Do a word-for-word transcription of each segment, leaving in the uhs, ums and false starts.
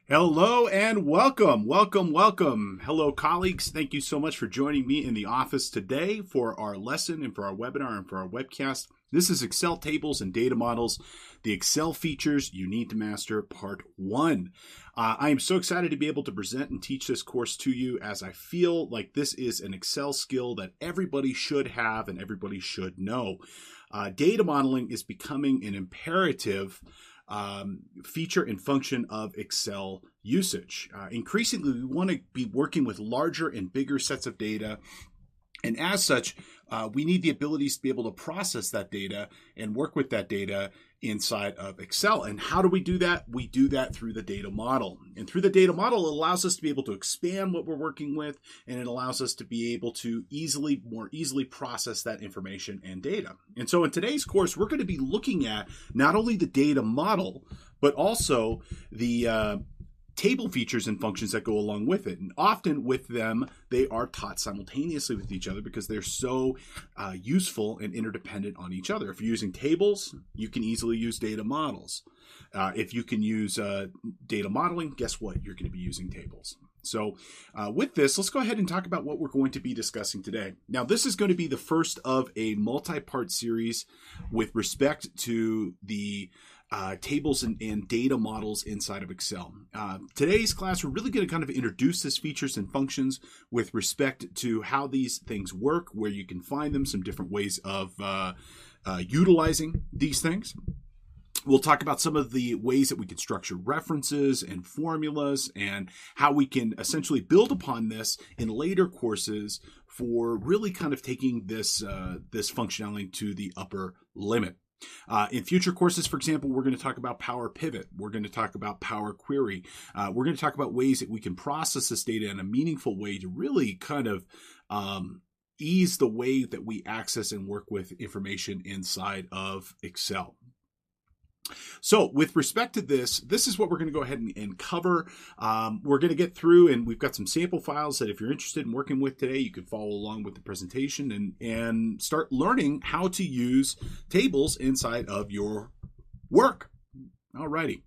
Hello and welcome, welcome, welcome. Hello, colleagues. Thank you so much for joining me in the office today for our lesson and for our webinar and for our webcast. This is Excel Tables and Data Models, the Excel features you need to master, part one. Uh, I am so excited to be able to present and teach this course to you, as I feel like this is an Excel skill that everybody should have and everybody should know. Uh, data modeling is becoming an imperative Um, feature and function of Excel usage. Uh, increasingly, we want to be working with larger and bigger sets of data. And as such, uh, we need the abilities to be able to process that data and work with that data inside of Excel. And how do we do that? We do that through the data model. And through the data model, it allows us to be able to expand what we're working with, and it allows us to be able to easily, more easily process that information and data. And so in today's course, we're going to be looking at not only the data model, but also the uh, table features and functions that go along with it. And often with them, they are taught simultaneously with each other because they're so uh, useful and interdependent on each other. If you're using tables, you can easily use data models. Uh, if you can use uh, data modeling, guess what? You're going to be using tables. So uh, with this, let's go ahead and talk about what we're going to be discussing today. Now, this is going to be the first of a multi-part series with respect to the Uh, tables and, and data models inside of Excel. Uh, today's class, we're really going to kind of introduce these features and functions with respect to how these things work, where you can find them, some different ways of uh, uh, utilizing these things. We'll talk about some of the ways that we can structure references and formulas and how we can essentially build upon this in later courses for really kind of taking this, uh, this functionality to the upper limit. Uh, in future courses, for example, we're going to talk about Power Pivot. We're going to talk about Power Query. Uh, we're going to talk about ways that we can process this data in a meaningful way to really kind of um, ease the way that we access and work with information inside of Excel. So with respect to this, this is what we're going to go ahead and, and cover. Um, we're going to get through, and we've got some sample files that if you're interested in working with today, you can follow along with the presentation and, and start learning how to use tables inside of your work. Alrighty.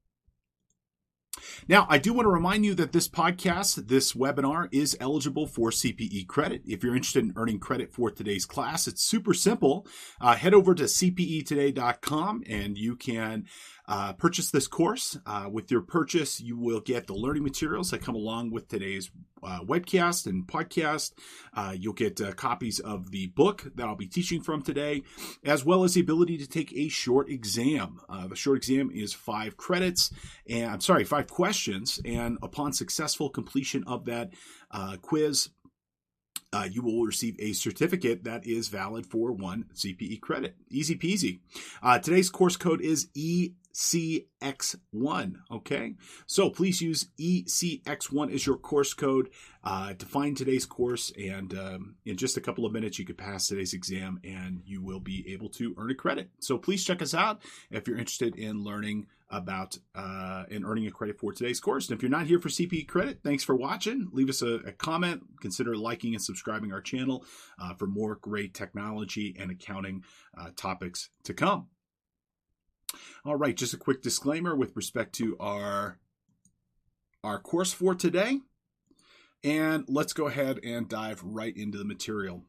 Now, I do want to remind you that this podcast, this webinar, is eligible for C P E credit. If you're interested in earning credit for today's class, it's super simple. Uh, head over to c p e today dot com and you can uh, purchase this course. Uh, with your purchase, you will get the learning materials that come along with today's uh, webcast and podcast. Uh, you'll get uh, copies of the book that I'll be teaching from today, as well as the ability to take a short exam. Uh, the short exam is five credits, and I'm sorry, five questions. And upon successful completion of that uh, quiz, Uh, you will receive a certificate that is valid for one C P E credit. Easy peasy. Uh, today's course code is E C X one. Okay, so please use E C X one as your course code uh, to find today's course, and um, in just a couple of minutes you could pass today's exam and you will be able to earn a credit. So please check us out if you're interested in learning about uh, and earning a credit for today's course. And if you're not here for C P E credit, thanks for watching. Leave us a, a comment. Consider liking and subscribing our channel uh, for more great technology and accounting uh, topics to come. All right, just a quick disclaimer with respect to our, our course for today. And let's go ahead and dive right into the material.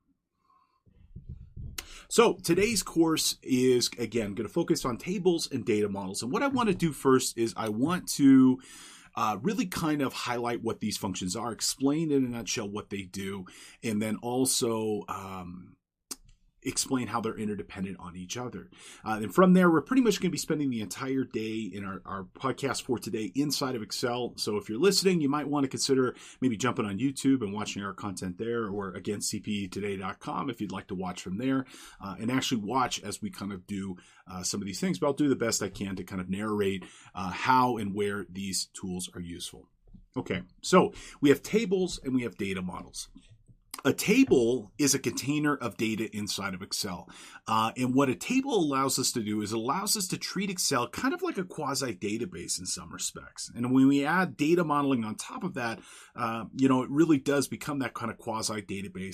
So today's course is, again, going to focus on tables and data models. And what I want to do first is I want to uh, really kind of highlight what these functions are, explain in a nutshell what they do, and then also um, explain how they're interdependent on each other. Uh, and from there, we're pretty much going to be spending the entire day in our, our podcast for today inside of Excel. So if you're listening, you might want to consider maybe jumping on YouTube and watching our content there, or again, c p e today dot com if you'd like to watch from there uh, and actually watch as we kind of do uh, some of these things. But I'll do the best I can to kind of narrate uh, how and where these tools are useful. Okay, so we have tables and we have data models. A table is a container of data inside of Excel. Uh, and what a table allows us to do is it allows us to treat Excel kind of like a quasi-database in some respects. And when we add data modeling on top of that, uh, you know, it really does become that kind of quasi-database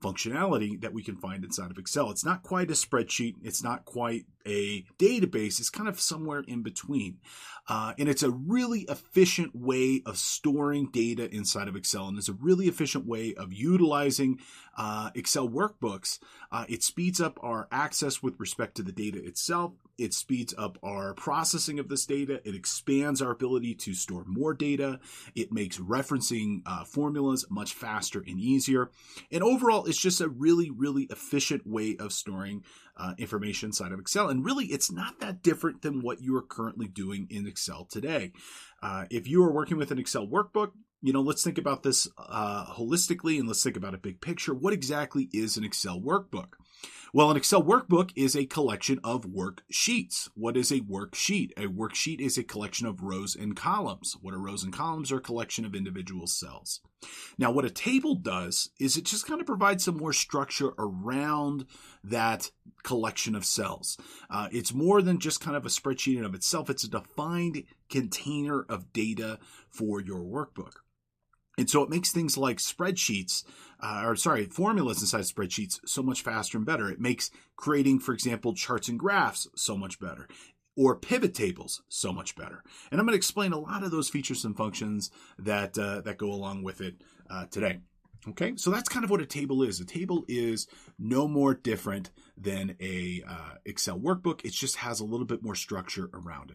functionality that we can find inside of Excel. It's not quite a spreadsheet. It's not quite a database. It's kind of somewhere in between. Uh, and it's a really efficient way of storing data inside of Excel. And it's a really efficient way of utilizing uh, Excel workbooks. Uh, it speeds up our access with respect to the data itself. It speeds up our processing of this data. It expands our ability to store more data. It makes referencing uh, formulas much faster and easier. And overall, it's just a really, really efficient way of storing uh, information inside of Excel. And really, it's not that different than what you are currently doing in Excel today. Uh, if you are working with an Excel workbook, you know, let's think about this uh, holistically, and let's think about a big picture. What exactly is an Excel workbook? Well, an Excel workbook is a collection of worksheets. What is a worksheet? A worksheet is a collection of rows and columns. What are rows and columns? Are a collection of individual cells. Now, what a table does is it just kind of provides some more structure around that collection of cells. Uh, it's more than just kind of a spreadsheet in of itself. It's a defined container of data for your workbook. And so it makes things like spreadsheets, uh, or sorry, formulas inside spreadsheets so much faster and better. It makes creating, for example, charts and graphs so much better, or pivot tables so much better. And I'm going to explain a lot of those features and functions that uh, that go along with it uh, today. Okay, so that's kind of what a table is. A table is no more different than a uh, Excel workbook. It just has a little bit more structure around it.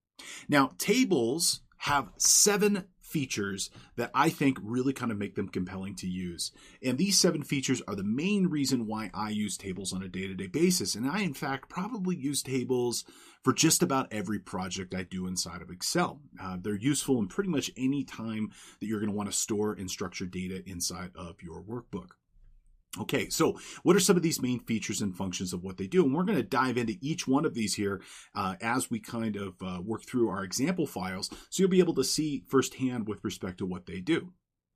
Now, tables have seven features that I think really kind of make them compelling to use. And these seven features are the main reason why I use tables on a day-to-day basis. And I, in fact, probably use tables for just about every project I do inside of Excel. Uh, they're useful in pretty much any time that you're going to want to store and structure data inside of your workbook. Okay, so what are some of these main features and functions of what they do? And we're going to dive into each one of these here uh, as we kind of uh, work through our example files, so you'll be able to see firsthand with respect to what they do.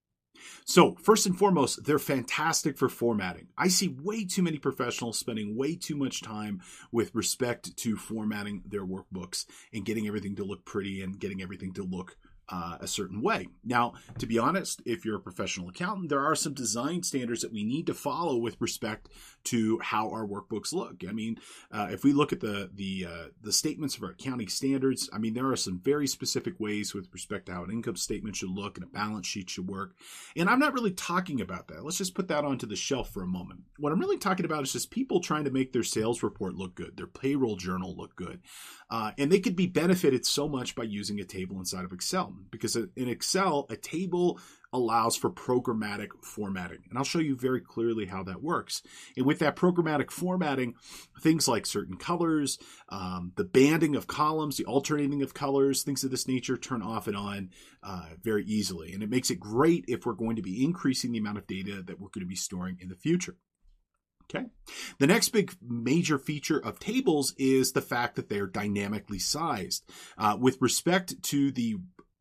So first and foremost, they're fantastic for formatting. I see way too many professionals spending way too much time with respect to formatting their workbooks and getting everything to look pretty and getting everything to look Uh, a certain way. Now, to be honest, if you're a professional accountant, there are some design standards that we need to follow with respect to how our workbooks look. I mean, uh, if we look at the the uh, the statements of our accounting standards, I mean, there are some very specific ways with respect to how an income statement should look and a balance sheet should work. And I'm not really talking about that. Let's just put that onto the shelf for a moment. What I'm really talking about is just people trying to make their sales report look good, their payroll journal look good. Uh, and they could be benefited so much by using a table inside of Excel. Because in Excel, a table allows for programmatic formatting. And I'll show you very clearly how that works. And with that programmatic formatting, things like certain colors, um, the banding of columns, the alternating of colors, things of this nature turn off and on uh, very easily. And it makes it great if we're going to be increasing the amount of data that we're going to be storing in the future. Okay. The next big major feature of tables is the fact that they're dynamically sized. Uh, with respect to the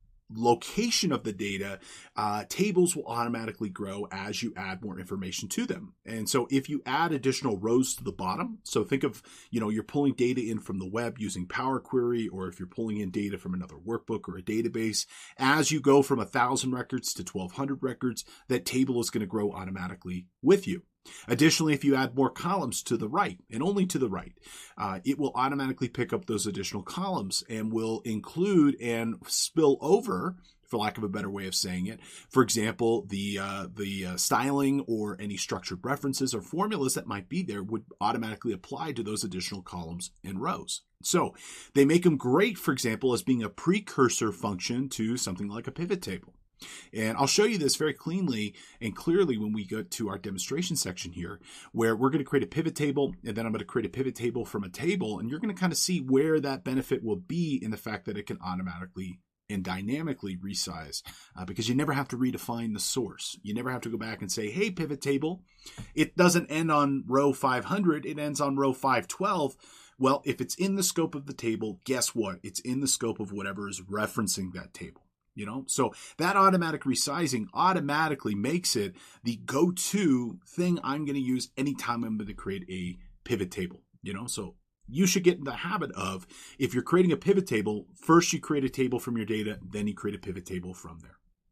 location of the data, uh, tables will automatically grow as you add more information to them. And so if you add additional rows to the bottom, so think of, you know, you're pulling data in from the web using Power Query, or if you're pulling in data from another workbook or a database, as you go from one thousand records to twelve hundred records, that table is going to grow automatically with you. Additionally, if you add more columns to the right, and only to the right, uh, it will automatically pick up those additional columns and will include and spill over, for lack of a better way of saying it, for example, the uh, the uh, styling or any structured references or formulas that might be there would automatically apply to those additional columns and rows. So they make them great, for example, as being a precursor function to something like a pivot table. And I'll show you this very cleanly and clearly when we go to our demonstration section here, where we're going to create a pivot table, and then I'm going to create a pivot table from a table, and you're going to kind of see where that benefit will be in the fact that it can automatically and dynamically resize, uh, because you never have to redefine the source. You never have to go back and say, hey, pivot table, it doesn't end on row five hundred, it ends on row five twelve. Well, if it's in the scope of the table, guess what? It's in the scope of whatever is referencing that table. You know, so that automatic resizing automatically makes it the go-to thing I'm going to use anytime I'm going to create a pivot table. You know, so you should get in the habit of, if you're creating a pivot table, first you create a table from your data, then you create a pivot table from there.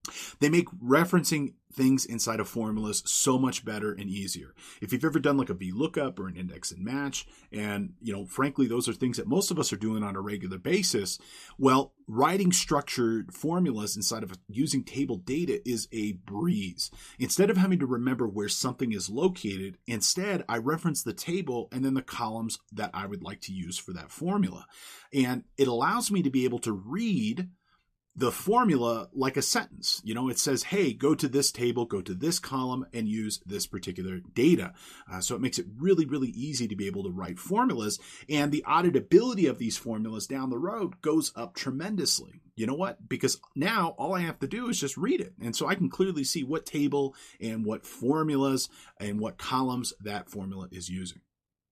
They make referencing things inside of formulas so much better and easier. If you've ever done like a VLOOKUP or an index and match, and, you know, frankly, those are things that most of us are doing on a regular basis. Well, writing structured formulas inside of using table data is a breeze. Instead of having to remember where something is located, instead, I reference the table and then the columns that I would like to use for that formula. And it allows me to be able to read the formula like a sentence. You know, it says, hey, go to this table, go to this column, and use this particular data. Uh, so it makes it really, really easy to be able to write formulas. And the auditability of these formulas down the road goes up tremendously. You know what? Because now all I have to do is just read it. And so I can clearly see what table and what formulas and what columns that formula is using.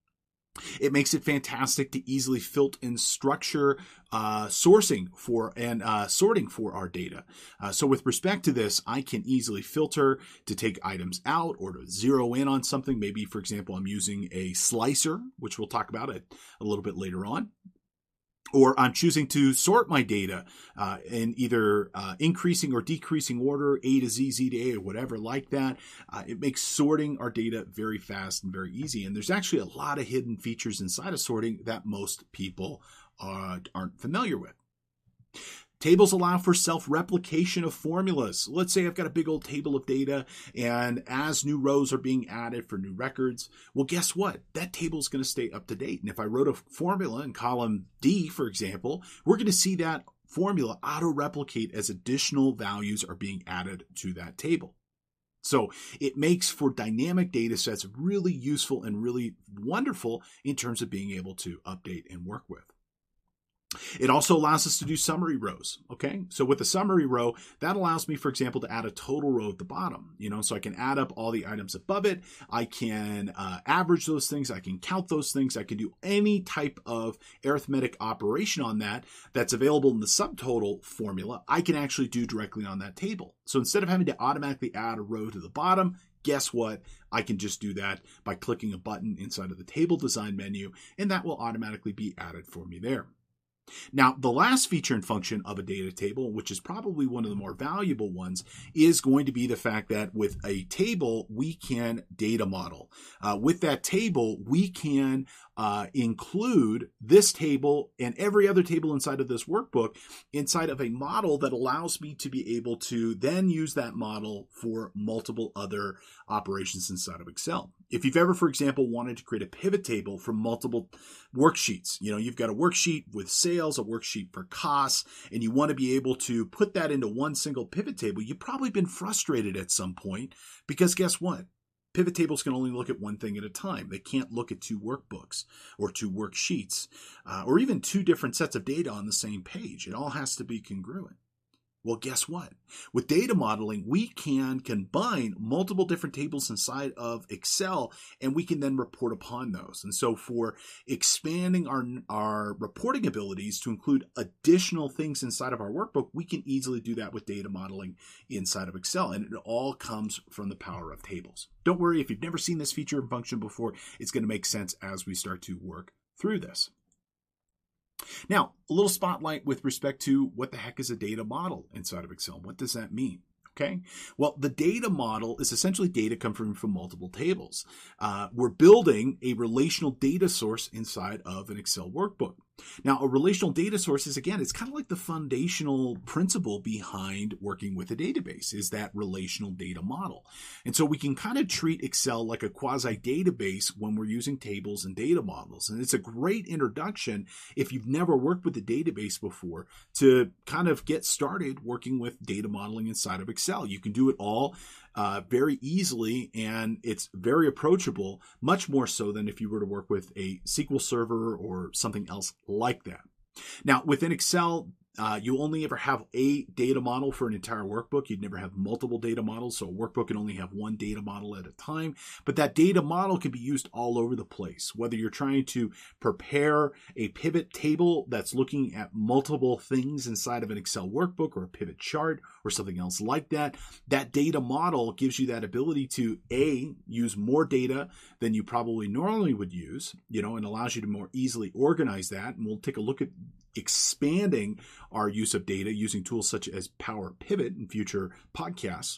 It makes it fantastic to easily filter and structure uh, sourcing for and uh, sorting for our data. Uh, so with respect to this, I can easily filter to take items out or to zero in on something. Maybe, for example, I'm using a slicer, which we'll talk about it a little bit later on. Or I'm choosing to sort my data uh, in either uh, increasing or decreasing order, A to Z, Z to A, or whatever like that. Uh, it makes sorting our data very fast and very easy. And there's actually a lot of hidden features inside of sorting that most people uh, aren't familiar with. Tables allow for self-replication of formulas. Let's say I've got a big old table of data, and as new rows are being added for new records, well, guess what? That table is going to stay up to date. And if I wrote a formula in column D, for example, we're going to see that formula auto-replicate as additional values are being added to that table. So it makes for dynamic data sets really useful and really wonderful in terms of being able to update and work with. It also allows us to do summary rows. Okay. So with a summary row, that allows me, for example, to add a total row at the bottom, you know, so I can add up all the items above it. I can uh, average those things. I can count those things. I can do any type of arithmetic operation on that that's available in the subtotal formula. I can actually do directly on that table. So instead of having to automatically add a row to the bottom, guess what? I can just do that by clicking a button inside of the table design menu, and that will automatically be added for me there. Now, the last feature and function of a data table, which is probably one of the more valuable ones, is going to be the fact that with a table, we can data model. Uh, with that table, we can uh, include this table and every other table inside of this workbook inside of a model that allows me to be able to then use that model for multiple other operations inside of Excel. If you've ever, for example, wanted to create a pivot table for multiple worksheets, you know, you've got a worksheet with sales, a worksheet for costs, and you want to be able to put that into one single pivot table, you've probably been frustrated at some point because guess what? Pivot tables can only look at one thing at a time. They can't look at two workbooks or two worksheets uh, or even two different sets of data on the same page. It all has to be congruent. Well, guess what? With data modeling, we can combine multiple different tables inside of Excel, and we can then report upon those. And so for expanding our, our reporting abilities to include additional things inside of our workbook, we can easily do that with data modeling inside of Excel. And it all comes from the power of tables. Don't worry, if you've never seen this feature and function before, it's going to make sense as we start to work through this. Now, a little spotlight with respect to what the heck is a data model inside of Excel. What does that mean? Okay. Well, the data model is essentially data coming from multiple tables. Uh, we're building a relational data source inside of an Excel workbook. Now, a relational data source is, again, it's kind of like the foundational principle behind working with a database is that relational data model. And so we can kind of treat Excel like a quasi-database when we're using tables and data models. And it's a great introduction if you've never worked with a database before to kind of get started working with data modeling inside of Excel. You can do it all Uh, very easily, and it's very approachable, much more so than if you were to work with a S Q L Server or something else like that. Now, within Excel, uh, you only ever have a data model for an entire workbook. You'd never have multiple data models, so a workbook can only have one data model at a time. But that data model can be used all over the place, whether you're trying to prepare a pivot table that's looking at multiple things inside of an Excel workbook or a pivot chart or something else like that. That data model gives you that ability to, A, use more data than you probably normally would use, you know, and allows you to more easily organize that. And we'll take a look at expanding our use of data using tools such as Power Pivot in future podcasts.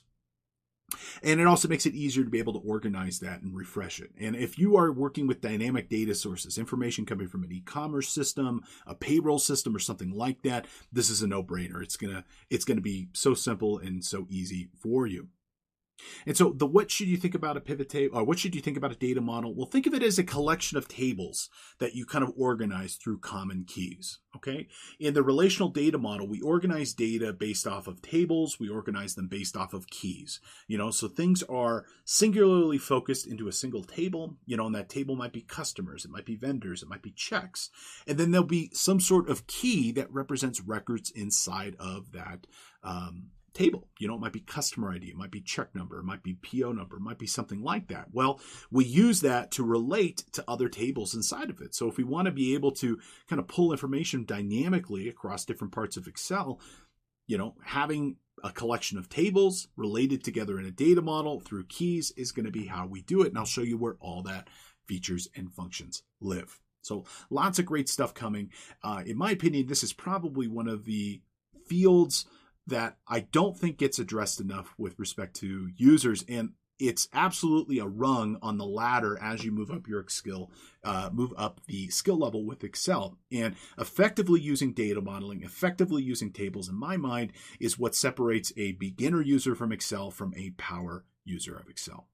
And it also makes it easier to be able to organize that and refresh it. And if you are working with dynamic data sources, information coming from an e-commerce system, a payroll system, or something like that, this is a no-brainer. It's gonna it's gonna be so simple and so easy for you. And so the what should you think about a pivot table, or what should you think about a data model? Well, think of it as a collection of tables that you kind of organize through common keys, okay? In the relational data model, we organize data based off of tables. We organize them based off of keys, you know, so things are singularly focused into a single table, you know, and that table might be customers, it might be vendors, it might be checks. And then there'll be some sort of key that represents records inside of that um table. You know, it might be customer I D, it might be check number, it might be P O number, it might be something like that. Well, we use that to relate to other tables inside of it. So if we want to be able to kind of pull information dynamically across different parts of Excel, you know, having a collection of tables related together in a data model through keys is going to be how we do it. And I'll show you where all that features and functions live. So lots of great stuff coming. Uh, in my opinion, this is probably one of the fields that I don't think gets addressed enough with respect to users, and it's absolutely a rung on the ladder as you move up your skill, uh, move up the skill level with Excel. And effectively using data modeling, effectively using tables, in my mind, is what separates a beginner user from Excel from a power user of Excel.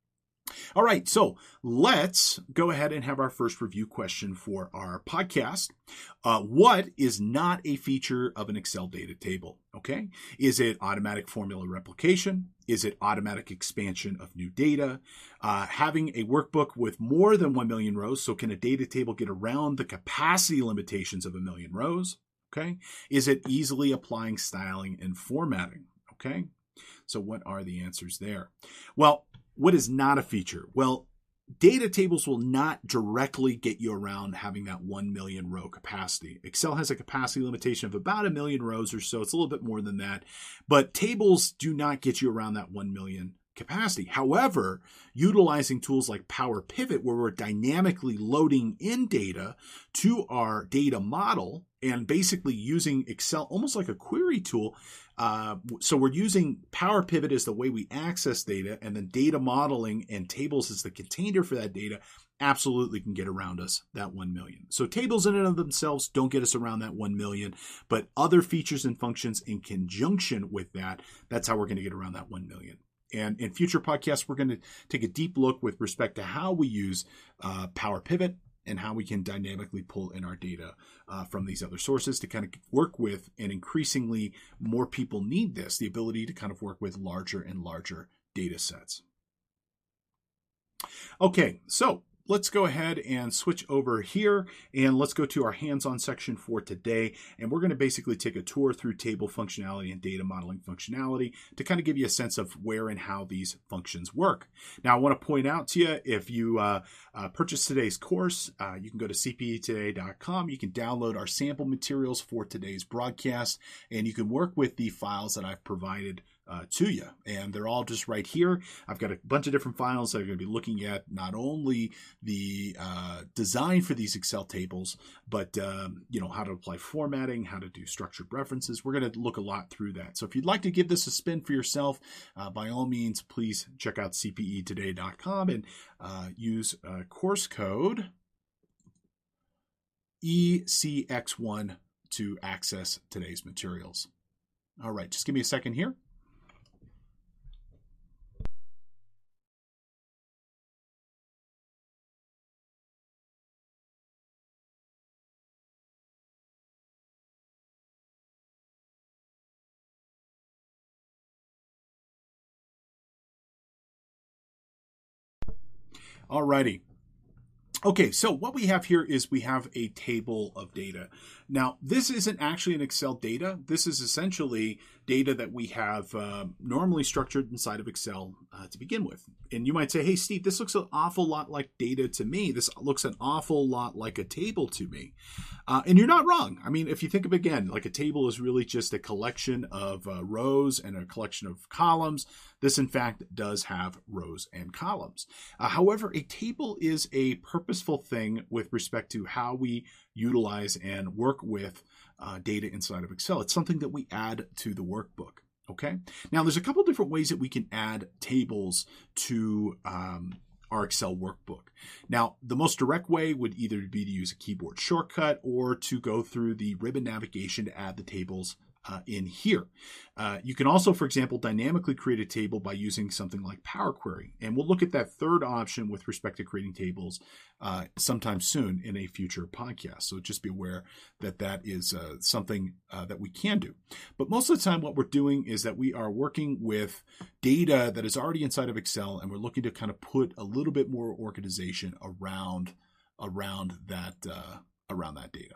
All right, so let's go ahead and have our first review question for our podcast. Uh, what is not a feature of an Excel data table? Okay, is it automatic formula replication? Is it automatic expansion of new data? Uh, having a workbook with more than one million rows, so can a data table get around the capacity limitations of a million rows? Okay, is it easily applying styling and formatting? Okay, so what are the answers there? Well, what is not a feature? Well, data tables will not directly get you around having that one million row capacity. Excel has a capacity limitation of about a million rows or so. It's a little bit more than that. But tables do not get you around that one million capacity. However, utilizing tools like Power Pivot, where we're dynamically loading in data to our data model and basically using Excel almost like a query tool. Uh, so we're using Power Pivot as the way we access data, and then data modeling and tables as the container for that data absolutely can get around us that one million. So tables in and of themselves don't get us around that one million, but other features and functions in conjunction with that, that's how we're going to get around that one million. And in future podcasts, we're going to take a deep look with respect to how we use uh, Power Pivot and how we can dynamically pull in our data uh, from these other sources to kind of work with, and increasingly more people need this, the ability to kind of work with larger and larger data sets. Okay, so let's go ahead and switch over here, and let's go to our hands-on section for today. And we're going to basically take a tour through table functionality and data modeling functionality to kind of give you a sense of where and how these functions work. Now, I want to point out to you, if you uh, uh, purchase today's course, uh, you can go to c p e today dot com. You can download our sample materials for today's broadcast, and you can work with the files that I've provided Uh, to you, and they're all just right here. I've got a bunch of different files that are going to be looking at not only the uh, design for these Excel tables, but um, you know, how to apply formatting, how to do structured references. We're going to look a lot through that. So if you'd like to give this a spin for yourself, uh, by all means, please check out c p e today dot com and uh, use uh, course code E C X one to access today's materials. All right, just give me a second here. Alrighty. Okay, so what we have here is we have a table of data. Now, this isn't actually an Excel data. This is essentially data that we have uh, normally structured inside of Excel uh, to begin with. And you might say, hey, Steve, this looks an awful lot like data to me. This looks an awful lot like a table to me. Uh, and you're not wrong. I mean, if you think of, again, like a table is really just a collection of uh, rows and a collection of columns. This, in fact, does have rows and columns. Uh, however, a table is a purposeful thing with respect to how we utilize and work with uh, data inside of Excel. It's something that we add to the workbook. Okay. Now, there's a couple different ways that we can add tables to um, our Excel workbook. Now, the most direct way would either be to use a keyboard shortcut or to go through the ribbon navigation to add the tables Uh, in here. Uh, you can also, for example, dynamically create a table by using something like Power Query. And we'll look at that third option with respect to creating tables uh, sometime soon in a future podcast. So just be aware that that is uh, something uh, that we can do. But most of the time, what we're doing is that we are working with data that is already inside of Excel, and we're looking to kind of put a little bit more organization around, around that, uh, around that data.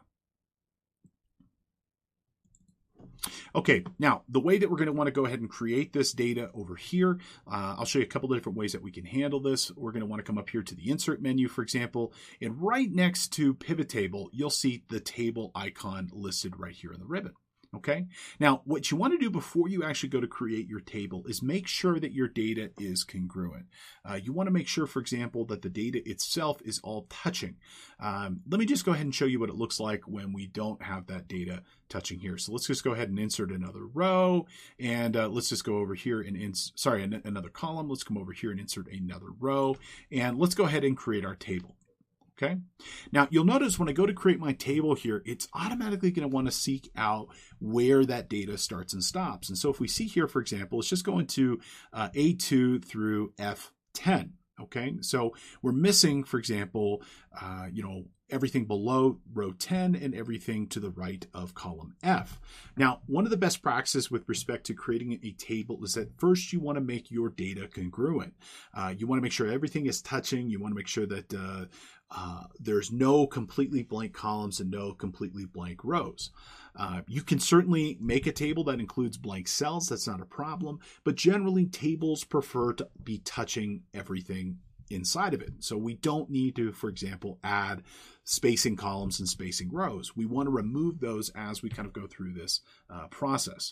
Okay, now the way that we're going to want to go ahead and create this data over here, uh, I'll show you a couple of different ways that we can handle this. We're going to want to come up here to the Insert menu, for example, and right next to Pivot Table, you'll see the table icon listed right here in the ribbon. Okay. Now, what you want to do before you actually go to create your table is make sure that your data is congruent. Uh, you want to make sure, for example, that the data itself is all touching. Um, let me just go ahead and show you what it looks like when we don't have that data touching here. So let's just go ahead and insert another row, and uh, let's just go over here and ins sorry, an another column. Let's come over here and insert another row, and let's go ahead and create our table. Okay. Now you'll notice when I go to create my table here, it's automatically going to want to seek out where that data starts and stops. And so if we see here, for example, it's just going to uh, A two through F ten. Okay. So we're missing, for example, uh, you know, everything below row ten and everything to the right of column F. Now, one of the best practices with respect to creating a table is that first you want to make your data congruent. Uh, you want to make sure everything is touching. You want to make sure that uh, uh, there's no completely blank columns and no completely blank rows. Uh, you can certainly make a table that includes blank cells. That's not a problem. But generally, tables prefer to be touching everything inside of it. So we don't need to, for example, add spacing columns and spacing rows. We want to remove those as we kind of go through this uh, process.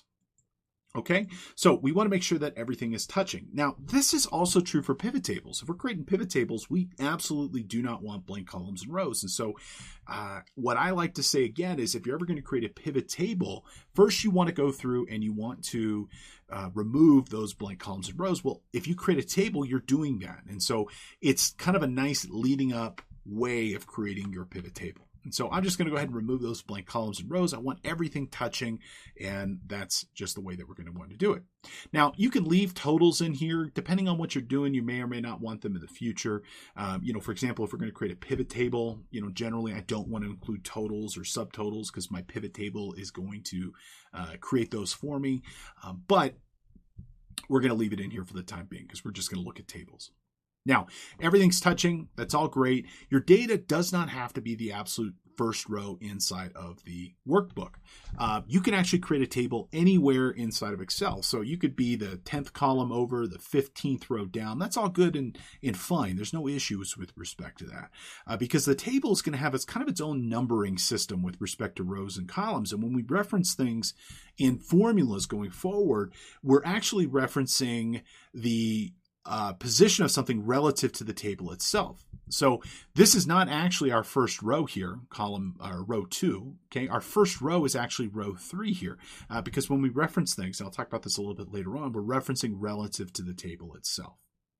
Okay, so we want to make sure that everything is touching. Now, this is also true for pivot tables. If we're creating pivot tables, we absolutely do not want blank columns and rows. And so uh, what I like to say again is if you're ever going to create a pivot table, first you want to go through and you want to uh, remove those blank columns and rows. Well, if you create a table, you're doing that. And so it's kind of a nice leading up way of creating your pivot table. And so I'm just going to go ahead and remove those blank columns and rows. I want everything touching, and that's just the way that we're going to want to do it. Now, you can leave totals in here. Depending on what you're doing, you may or may not want them in the future. Um, you know, for example, if we're going to create a pivot table, you know, generally I don't want to include totals or subtotals because my pivot table is going to uh, create those for me. Um, but we're going to leave it in here for the time being because we're just going to look at tables. Now, everything's touching. That's all great. Your data does not have to be the absolute first row inside of the workbook. Uh, you can actually create a table anywhere inside of Excel. So you could be the tenth column over, the fifteenth row down. That's all good and, and fine. There's no issues with respect to that uh, because the table is going to have its kind of its own numbering system with respect to rows and columns. And when we reference things in formulas going forward, we're actually referencing the Uh, position of something relative to the table itself. So this is not actually our first row here, column or uh, row two. Okay, our first row is actually row three here uh, because when we reference things, and I'll talk about this a little bit later on, we're referencing relative to the table itself.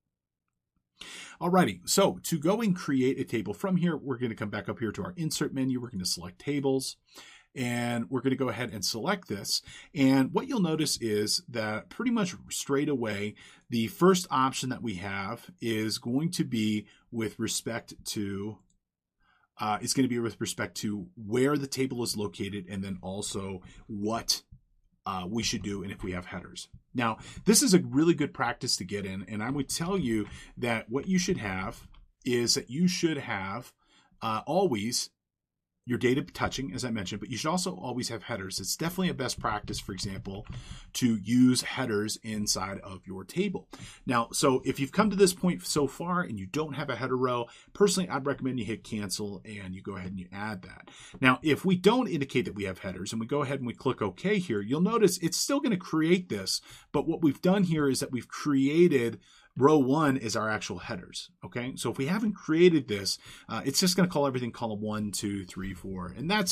Alrighty, so to go and create a table from here, we're going to come back up here to our Insert menu. We're going to select Tables. And we're going to go ahead and select this. And what you'll notice is that pretty much straight away, the first option that we have is going to be with respect to, uh, it's going to be with respect to where the table is located and then also what uh, we should do and if we have headers. Now, this is a really good practice to get in. And I would tell you that what you should have is that you should have uh, always your data touching, as I mentioned, but you should also always have headers. It's definitely a best practice, for example, to use headers inside of your table. Now, so if you've come to this point so far and you don't have a header row, personally, I'd recommend you hit cancel and you go ahead and you add that. Now, if we don't indicate that we have headers and we go ahead and we click OK here, you'll notice it's still going to create this, but what we've done here is that we've created row one is our actual headers. Okay, so if we haven't created this, uh, it's just going to call everything column one, two, three, four, and that's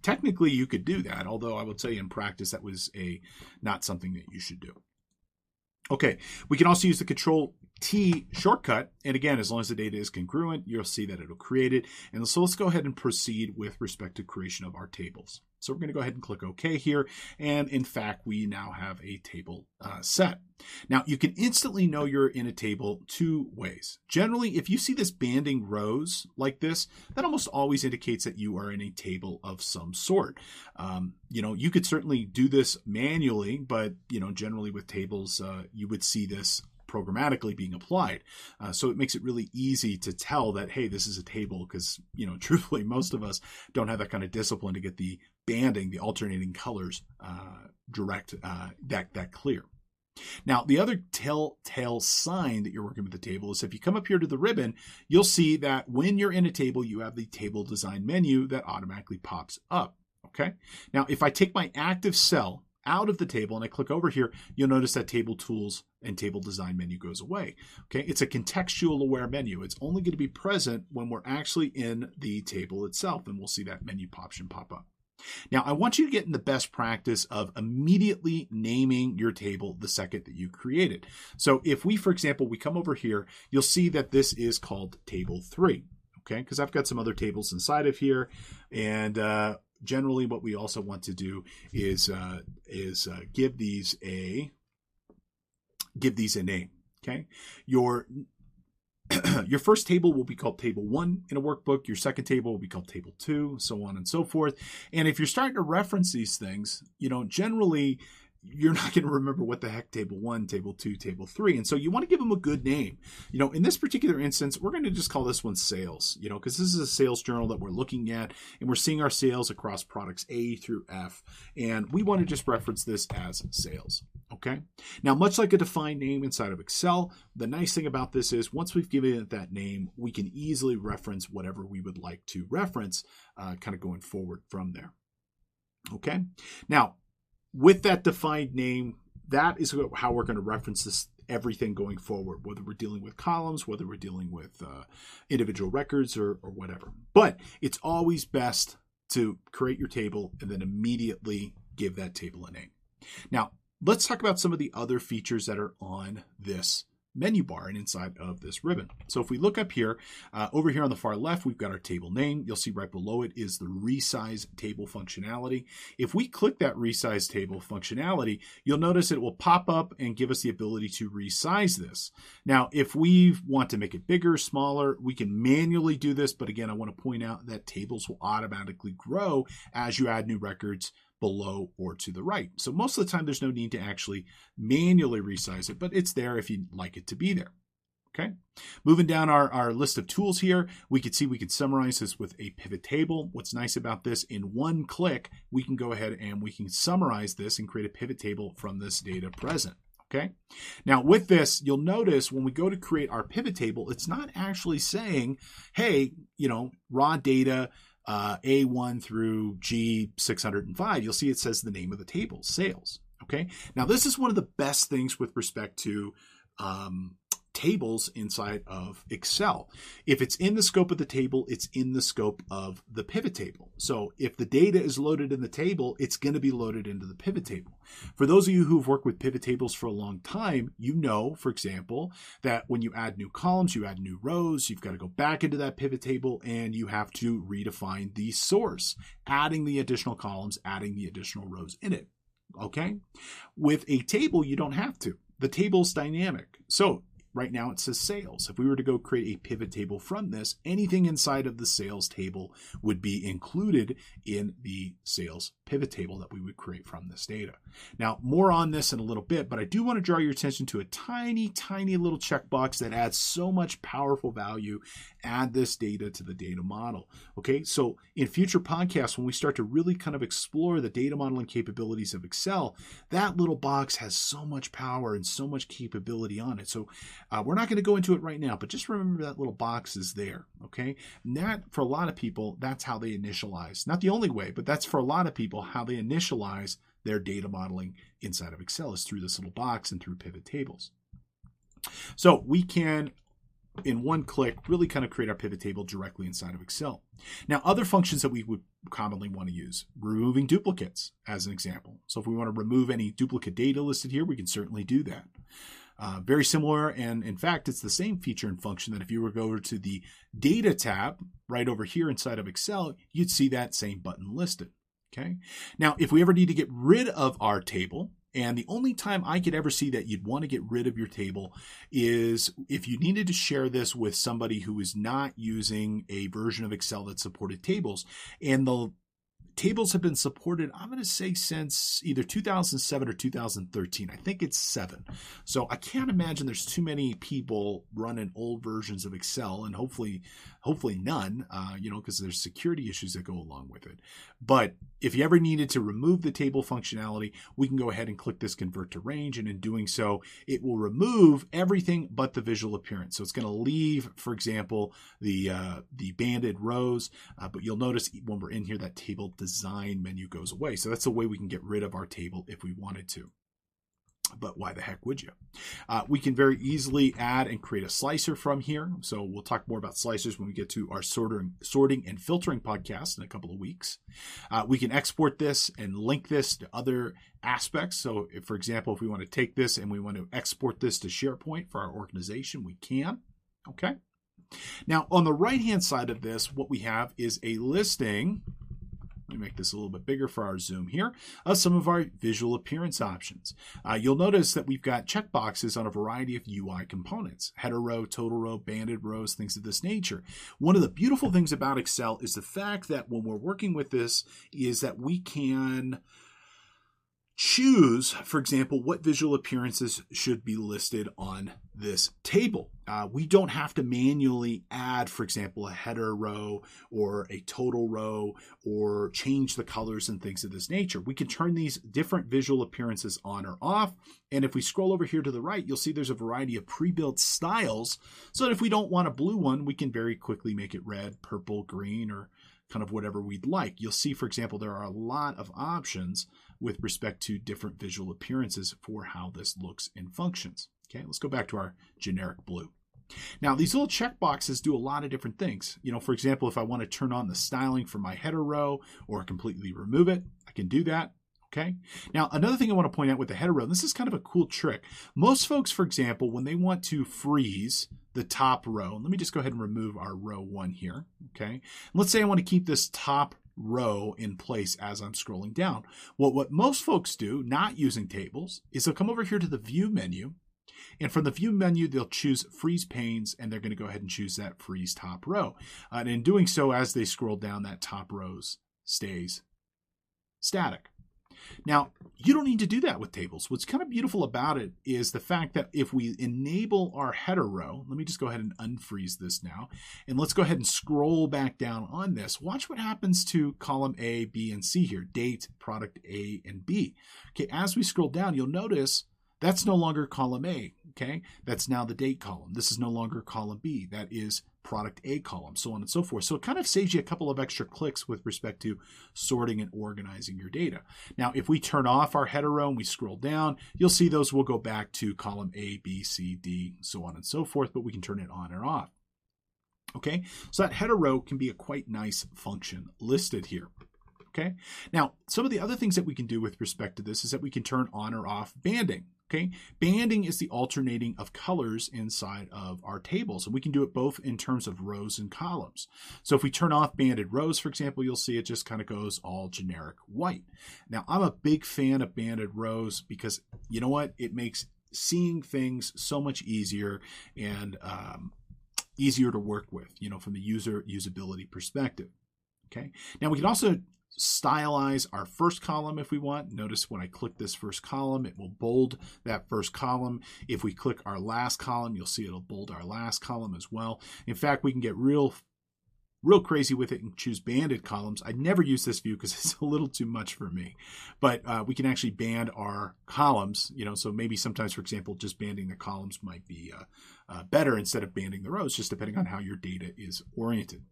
technically you could do that, although I will tell you in practice that was a not something that you should do. Okay, we can also use the Control T shortcut, and again, as long as the data is congruent, you'll see that it'll create it. And so let's go ahead and proceed with respect to creation of our tables. So we're going to go ahead and click OK here, and in fact, we now have a table uh, set. Now, you can instantly know you're in a table two ways. Generally, if you see this banding rows like this, that almost always indicates that you are in a table of some sort. Um, you know, you could certainly do this manually, but, you know, generally with tables, uh, you would see this programmatically being applied. Uh, so it makes it really easy to tell that, hey, this is a table because, you know, truthfully, most of us don't have that kind of discipline to get the banding, the alternating colors uh, direct, uh, that, that clear. Now, the other telltale sign that you're working with the table is if you come up here to the ribbon, you'll see that when you're in a table, you have the table design menu that automatically pops up. Okay. Now, if I take my active cell out of the table and I click over here, you'll notice that table tools and table design menu goes away. Okay, it's a contextual aware menu. It's only going to be present when we're actually in the table itself, and we'll see that menu option pop up. Now, I want you to get in the best practice of immediately naming your table the second that you create it. So if we, for example, we come over here, you'll see that this is called table three. Okay, because I've got some other tables inside of here, and uh, generally, what we also want to do is uh, is uh, give these a give these a name. Okay, your your first table will be called table one in a workbook. Your second table will be called table two, so on and so forth. And if you're starting to reference these things, you know, generally you're not going to remember what the heck table one, table two, table three. And so you want to give them a good name. You know, in this particular instance, we're going to just call this one sales, you know, because this is a sales journal that we're looking at and we're seeing our sales across products A through F. And we want to just reference this as sales. Okay. Now, much like a defined name inside of Excel, the nice thing about this is once we've given it that name, we can easily reference whatever we would like to reference, uh, kind of going forward from there. Okay. Now, with that defined name, that is how we're going to reference this everything going forward, whether we're dealing with columns, whether we're dealing with uh, individual records or, or whatever. But it's always best to create your table and then immediately give that table a name. Now, let's talk about some of the other features that are on this menu bar and inside of this ribbon. So if we look up here, uh, over here on the far left, we've got our table name. You'll see right below it is the resize table functionality. If we click that resize table functionality, you'll notice it will pop up and give us the ability to resize this. Now, if we want to make it bigger, smaller, we can manually do this. But again, I want to point out that tables will automatically grow as you add new records below or to the right. So most of the time, there's no need to actually manually resize it, but it's there if you'd like it to be there. Okay. Moving down our, our list of tools here, we can see we can summarize this with a pivot table. What's nice about this, in one click, we can go ahead and we can summarize this and create a pivot table from this data present. Okay. Now with this, you'll notice when we go to create our pivot table, it's not actually saying, hey, you know, raw data, Uh, A one through G six hundred five, you'll see it says the name of the table, sales. Okay. Now, this is one of the best things with respect to um, tables inside of Excel. If it's in the scope of the table, it's in the scope of the pivot table. So if the data is loaded in the table, it's going to be loaded into the pivot table. For those of you who've worked with pivot tables for a long time, you know, for example, that when you add new columns, you add new rows, you've got to go back into that pivot table and you have to redefine the source, adding the additional columns, adding the additional rows in it. Okay. With a table, you don't have to. The table's dynamic. So right now it says sales. If we were to go create a pivot table from this, anything inside of the sales table would be included in the sales pivot table that we would create from this data. Now, more on this in a little bit, but I do want to draw your attention to a tiny, tiny little checkbox that adds so much powerful value. Add this data to the data model. Okay, so in future podcasts, when we start to really kind of explore the data modeling capabilities of Excel, that little box has so much power and so much capability on it. So Uh, we're not going to go into it right now, but just remember that little box is there, okay? And that, for a lot of people, that's how they initialize. Not the only way, but that's for a lot of people how they initialize their data modeling inside of Excel is through this little box and through pivot tables. So we can in one click, really kind of create our pivot table directly inside of Excel. Now, other functions that we would commonly want to use, removing duplicates as an example. So if we want to remove any duplicate data listed here, we can certainly do that. Uh, very similar, and in fact, it's the same feature and function that if you were to go over to the Data tab right over here inside of Excel, you'd see that same button listed. Okay. Now, if we ever need to get rid of our table, and the only time I could ever see that you'd want to get rid of your table is if you needed to share this with somebody who is not using a version of Excel that supported tables, and the tables have been supported, I'm going to say, since either two thousand seven or two thousand thirteen. I think it's seven. So I can't imagine there's too many people running old versions of Excel, and hopefully, hopefully none, uh, you know, because there's security issues that go along with it. But if you ever needed to remove the table functionality, we can go ahead and click this convert to range. And in doing so, it will remove everything but the visual appearance. So it's going to leave, for example, the, uh, the banded rows, uh, but you'll notice when we're in here, that table design menu goes away. So that's a way we can get rid of our table if we wanted to. But why the heck would you? Uh, we can very easily add and create a slicer from here. So we'll talk more about slicers when we get to our sorting, sorting and filtering podcast in a couple of weeks. Uh, we can export this and link this to other aspects. So if, for example, if we want to take this and we want to export this to SharePoint for our organization, we can. Okay. Now, on the right-hand side of this, what we have is a listing. Let me make this a little bit bigger for our zoom here, of some of our visual appearance options. Uh, you'll notice that we've got checkboxes on a variety of U I components, header row, total row, banded rows, things of this nature. One of the beautiful things about Excel is the fact that when we're working with this is that we can choose, for example, what visual appearances should be listed on this table. Uh, we don't have to manually add, for example, a header row or a total row or change the colors and things of this nature. We can turn these different visual appearances on or off. And if we scroll over here to the right, you'll see there's a variety of pre-built styles. So that if we don't want a blue one, we can very quickly make it red, purple, green, or kind of whatever we'd like. You'll see, for example, there are a lot of options with respect to different visual appearances for how this looks and functions. Okay, let's go back to our generic blue. Now, these little checkboxes do a lot of different things. You know, for example, if I want to turn on the styling for my header row or completely remove it, I can do that. Okay. Now, another thing I want to point out with the header row, this is kind of a cool trick. Most folks, for example, when they want to freeze the top row, let me just go ahead and remove our row one here. Okay. And let's say I want to keep this top row in place as I'm scrolling down. Well, what most folks do, not using tables, is they'll come over here to the view menu. And from the view menu, they'll choose freeze panes, and they're going to go ahead and choose that freeze top row. Uh, and in doing so, as they scroll down, that top row stays static. Now, you don't need to do that with tables. What's kind of beautiful about it is the fact that if we enable our header row, let me just go ahead and unfreeze this now, and let's go ahead and scroll back down on this. Watch what happens to column A, B, and C here, date, product A, and B. Okay, as we scroll down, you'll notice that's no longer column A, okay? That's now the date column. This is no longer column B. That is product A column, so on and so forth. So it kind of saves you a couple of extra clicks with respect to sorting and organizing your data. Now, if we turn off our header row and we scroll down, you'll see those will go back to column A, B, C, D, so on and so forth, but we can turn it on or off. Okay, so that header row can be a quite nice function listed here. Okay, now some of the other things that we can do with respect to this is that we can turn on or off banding. Okay, banding is the alternating of colors inside of our tables, and we can do it both in terms of rows and columns. So if we turn off banded rows, for example, you'll see it just kind of goes all generic white. Now, I'm a big fan of banded rows because, you know what, it makes seeing things so much easier and um, easier to work with, you know, from the user usability perspective. Okay, now we can also stylize our first column if we want. Notice when I click this first column, it will bold that first column. If we click our last column, you'll see it'll bold our last column as well. In fact, we can get real real crazy with it and choose banded columns. I never use this view because it's a little too much for me, but uh, we can actually band our columns, you know, so maybe sometimes, for example, just banding the columns might be uh, uh, better instead of banding the rows, just depending on how your data is oriented.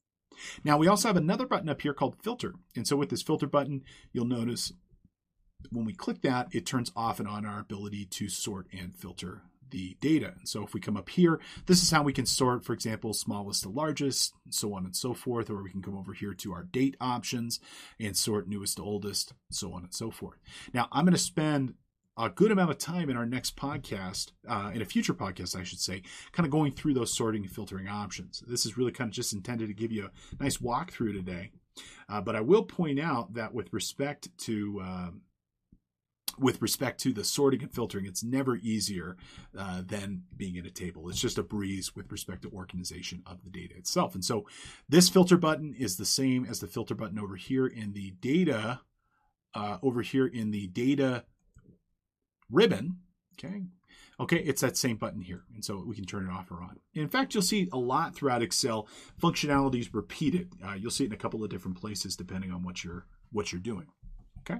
Now, we also have another button up here called Filter. And so with this Filter button, you'll notice when we click that, it turns off and on our ability to sort and filter the data. And so if we come up here, this is how we can sort, for example, smallest to largest, and so on and so forth, or we can come over here to our date options and sort newest to oldest, so on and so forth. Now, I'm going to spend a good amount of time in our next podcast, uh, in a future podcast, I should say, kind of going through those sorting and filtering options. This is really kind of just intended to give you a nice walkthrough today. Uh, but I will point out that with respect to um, with respect to the sorting and filtering, it's never easier uh, than being in a table. It's just a breeze with respect to organization of the data itself. And so this filter button is the same as the filter button over here in the data, uh, over here in the data ribbon. Okay. Okay, it's that same button here. And so we can turn it off or on. In fact, you'll see a lot throughout Excel, functionalities repeated. Uh, you'll see it in a couple of different places depending on what you're, what you're doing. Okay.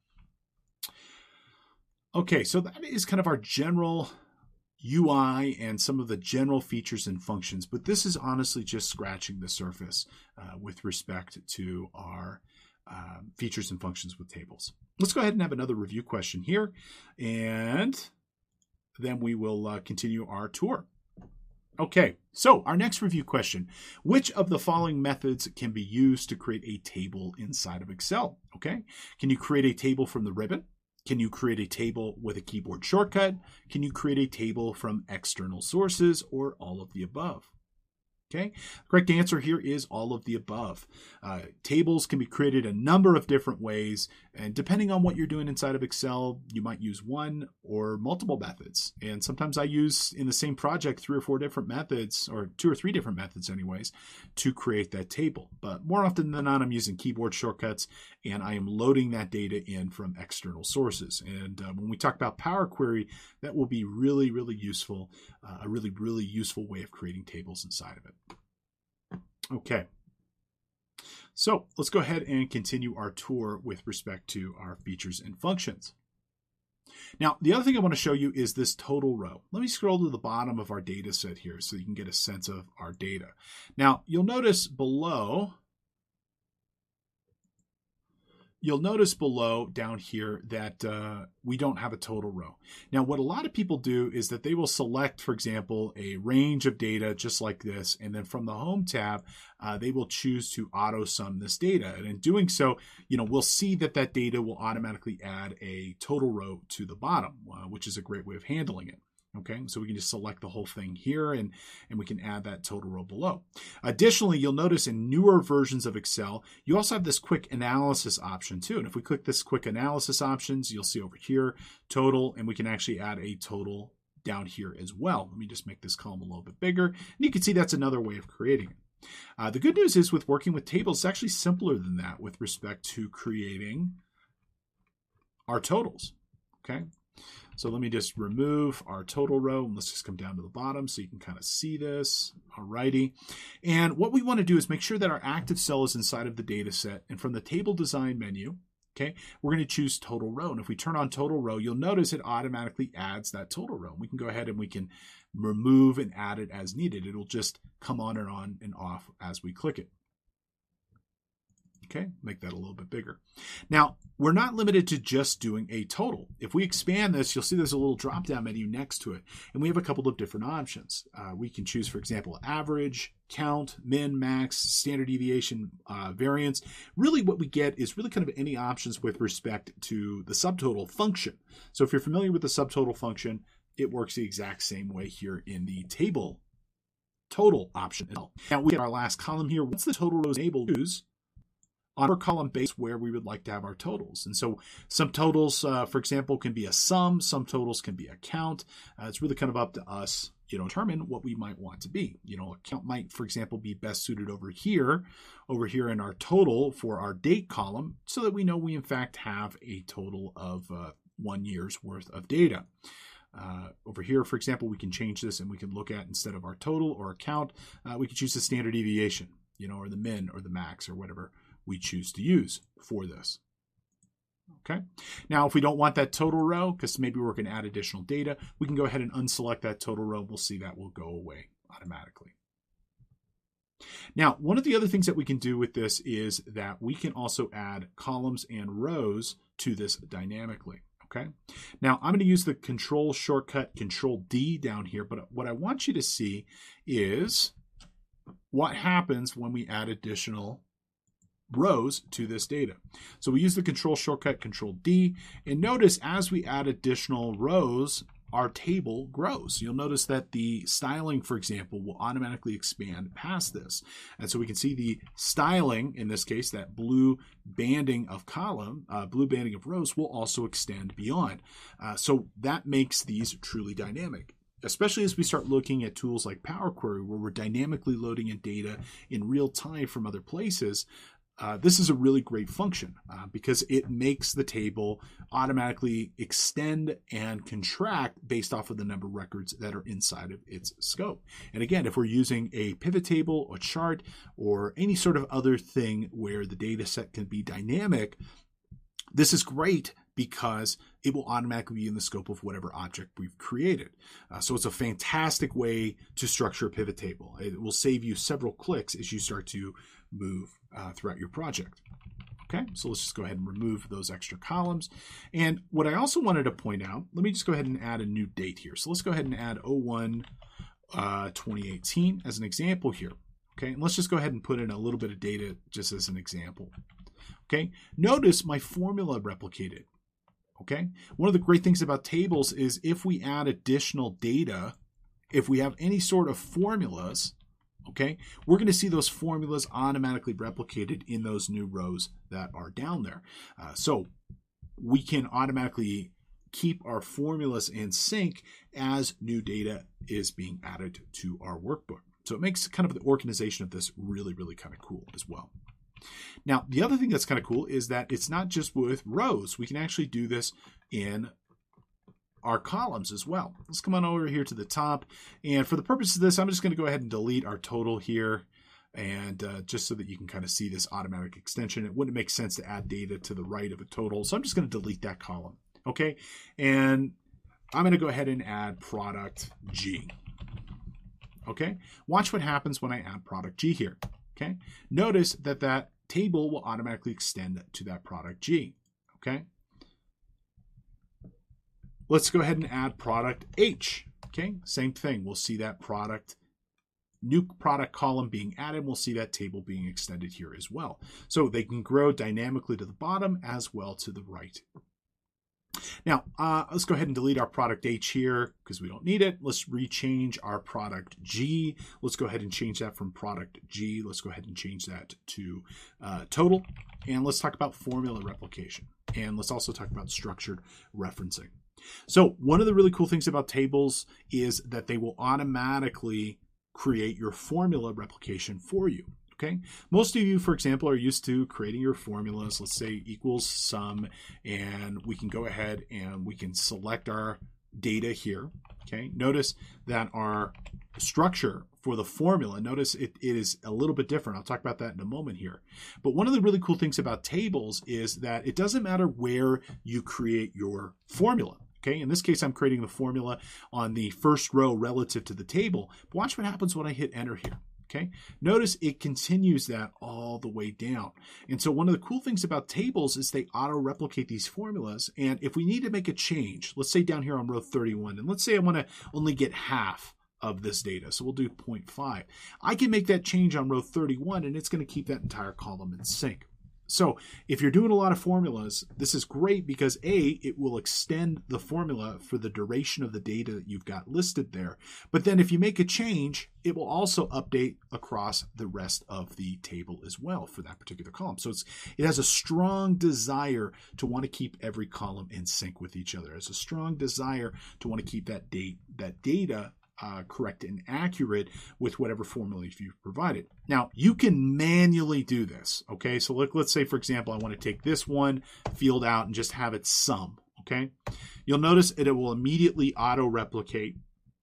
Okay, so that is kind of our general U I and some of the general features and functions, but this is honestly just scratching the surface uh, with respect to our uh, features and functions with tables. Let's go ahead and have another review question here, and then we will uh, continue our tour. Okay, so our next review question: which of the following methods can be used to create a table inside of Excel? Okay, can you create a table from the ribbon? Can you create a table with a keyboard shortcut? Can you create a table from external sources, or all of the above? Okay, the correct answer here is all of the above. Uh, tables can be created a number of different ways, and depending on what you're doing inside of Excel, you might use one or multiple methods. And sometimes I use in the same project three or four different methods, or two or three different methods anyways, to create that table. But more often than not, I'm using keyboard shortcuts, and I am loading that data in from external sources. And uh, when we talk about Power Query, that will be really, really useful, uh, a really, really useful way of creating tables inside of it. Okay, so let's go ahead and continue our tour with respect to our features and functions. Now, the other thing I want to show you is this total row. Let me scroll to the bottom of our data set here so you can get a sense of our data. Now, you'll notice below, You'll notice below down here that uh, we don't have a total row. Now, what a lot of people do is that they will select, for example, a range of data just like this, and then from the Home tab, uh, they will choose to auto sum this data. And in doing so, you know, we'll see that that data will automatically add a total row to the bottom, uh, which is a great way of handling it. Okay, so we can just select the whole thing here, and, and we can add that total row below. Additionally, you'll notice in newer versions of Excel, you also have this quick analysis option too. And if we click this quick analysis options, you'll see over here, total, and we can actually add a total down here as well. Let me just make this column a little bit bigger. And you can see that's another way of creating it. Uh, the good news is with working with tables, it's actually simpler than that with respect to creating our totals. Okay. So let me just remove our total row, and let's just come down to the bottom so you can kind of see this. Alrighty. And what we want to do is make sure that our active cell is inside of the data set. And from the table design menu, okay, we're going to choose total row. And if we turn on total row, you'll notice it automatically adds that total row. We can go ahead and we can remove and add it as needed. It'll just come on and on and off as we click it. Okay, make that a little bit bigger. Now, we're not limited to just doing a total. If we expand this, you'll see there's a little drop-down menu next to it, and we have a couple of different options. Uh, we can choose, for example, average, count, min, max, standard deviation, uh, variance. Really what we get is really kind of any options with respect to the subtotal function. So if you're familiar with the subtotal function, it works the exact same way here in the table total option. Now, we get our last column here. Once the total row is enabled, choose on our column base where we would like to have our totals. And so some totals, uh, for example, can be a sum. Some totals can be a count. Uh, it's really kind of up to us, you know, determine what we might want to be. You know, a count might, for example, be best suited over here, over here in our total for our date column, so that we know we in fact have a total of uh, one year's worth of data. Uh, over here, for example, we can change this and we can look at, instead of our total or a count, uh, we can choose the standard deviation, you know, or the min or the max or whatever we choose to use for this. Okay. Now, if we don't want that total row, because maybe we're going to add additional data, we can go ahead and unselect that total row. We'll see that will go away automatically. Now, one of the other things that we can do with this is that we can also add columns and rows to this dynamically. Okay. Now I'm going to use the control shortcut control D down here, but what I want you to see is what happens when we add additional rows to this data. So we use the control shortcut control D, and notice as we add additional rows, our table grows. You'll notice that the styling, for example, will automatically expand past this. And so we can see the styling, in this case, that blue banding of column, uh, blue banding of rows, will also extend beyond. Uh, so that makes these truly dynamic, especially as we start looking at tools like Power Query, where we're dynamically loading in data in real time from other places. Uh, this is a really great function uh, because it makes the table automatically extend and contract based off of the number of records that are inside of its scope. And again, if we're using a pivot table or chart or any sort of other thing where the data set can be dynamic, this is great because it will automatically be in the scope of whatever object we've created. Uh, so it's a fantastic way to structure a pivot table. It will save you several clicks as you start to move uh, throughout your project. Okay, so let's just go ahead and remove those extra columns. And what I also wanted to point out, let me just go ahead and add a new date here. So let's go ahead and add oh one twenty eighteen as an example here. Okay, and let's just go ahead and put in a little bit of data just as an example. Okay, notice my formula replicated. Okay, one of the great things about tables is if we add additional data, if we have any sort of formulas, okay, we're going to see those formulas automatically replicated in those new rows that are down there. Uh, so we can automatically keep our formulas in sync as new data is being added to our workbook. So it makes kind of the organization of this really, really kind of cool as well. Now, the other thing that's kind of cool is that it's not just with rows. We can actually do this in our columns as well. Let's come on over here to the top. And for the purpose of this, I'm just going to go ahead and delete our total here. And uh, just so that you can kind of see this automatic extension, it wouldn't make sense to add data to the right of a total. So I'm just going to delete that column. Okay. And I'm going to go ahead and add product G. Okay. Watch what happens when I add product G here. Okay. Notice that that table will automatically extend to that product G. Okay. Let's go ahead and add product H. Okay. Same thing. We'll see that product, new product column being added. We'll see that table being extended here as well. So they can grow dynamically to the bottom as well to the right. Now, uh, let's go ahead and delete our product H here because we don't need it. Let's rechange our product G. Let's go ahead and change that from product G. Let's go ahead and change that to uh, total. And let's talk about formula replication. And let's also talk about structured referencing. So one of the really cool things about tables is that they will automatically create your formula replication for you. Okay. Most of you, for example, are used to creating your formulas. Let's say equals sum, and we can go ahead and we can select our data here. Okay. Notice that our structure for the formula, notice it, it is a little bit different. I'll talk about that in a moment here. But one of the really cool things about tables is that it doesn't matter where you create your formula. Okay, in this case, I'm creating the formula on the first row relative to the table. But watch what happens when I hit enter here. Okay, notice it continues that all the way down. And so one of the cool things about tables is they auto-replicate these formulas. And if we need to make a change, let's say down here on row thirty-one, and let's say I want to only get half of this data. So we'll do zero point five. I can make that change on row thirty-one, and it's going to keep that entire column in sync. So if you're doing a lot of formulas, this is great because A, it will extend the formula for the duration of the data that you've got listed there. But then if you make a change, it will also update across the rest of the table as well for that particular column. So it's, it has a strong desire to want to keep every column in sync with each other. It has a strong desire to want to keep that date, that data Uh, correct and accurate with whatever formula you've provided. Now, you can manually do this, okay? So look, let's say, for example, I want to take this one field out and just have it sum, okay? You'll notice it will immediately auto-replicate.